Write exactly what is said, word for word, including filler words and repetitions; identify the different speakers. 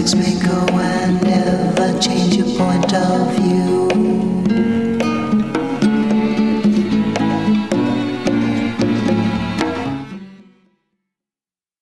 Speaker 1: makes me go and never change your point of view.